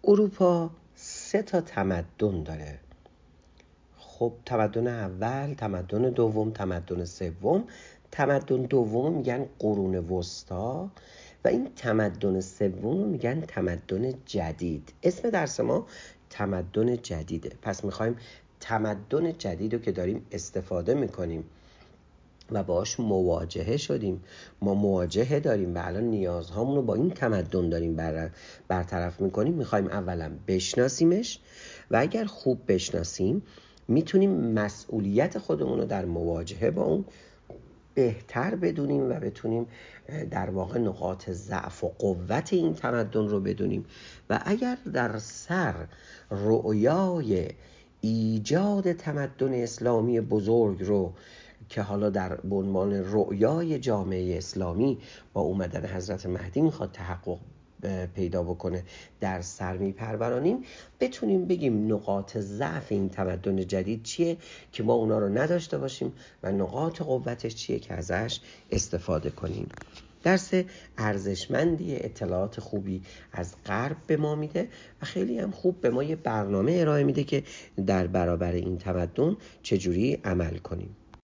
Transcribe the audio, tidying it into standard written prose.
اروپا 3 تمدن داره. خب تمدن اول، تمدن دوم، تمدن سوم. تمدن دوم میگن قرون وسطا و این تمدن سوم میگن تمدن جدید. اسم درس ما تمدن جدیده. پس میخوایم تمدن جدید رو که داریم استفاده میکنیم و باهاش مواجهه شدیم، ما مواجهه داریم و الان نیازهامون رو با این تمدن داریم برطرف میکنیم، میخوایم اولا بشناسیمش و اگر خوب بشناسیم میتونیم مسئولیت خودمون رو در مواجهه با اون بهتر بدونیم و بتونیم در واقع نقاط ضعف و قوت این تمدن رو بدونیم و اگر در سر رؤیای ایجاد تمدن اسلامی بزرگ رو که حالا در عنوان رؤیای جامعه اسلامی با اومدن حضرت مهدی میخواد تحقق پیدا بکنه در سر میپرورانیم، بتونیم بگیم نقاط ضعف این تمدن جدید چیه که ما اونا رو نداشته باشیم و نقاط قوتش چیه که ازش استفاده کنیم. درس ارزشمندی، اطلاعات خوبی از غرب به ما میده و خیلی هم خوب به ما یه برنامه ارائه میده که در برابر این تمدن چجوری عمل کنیم.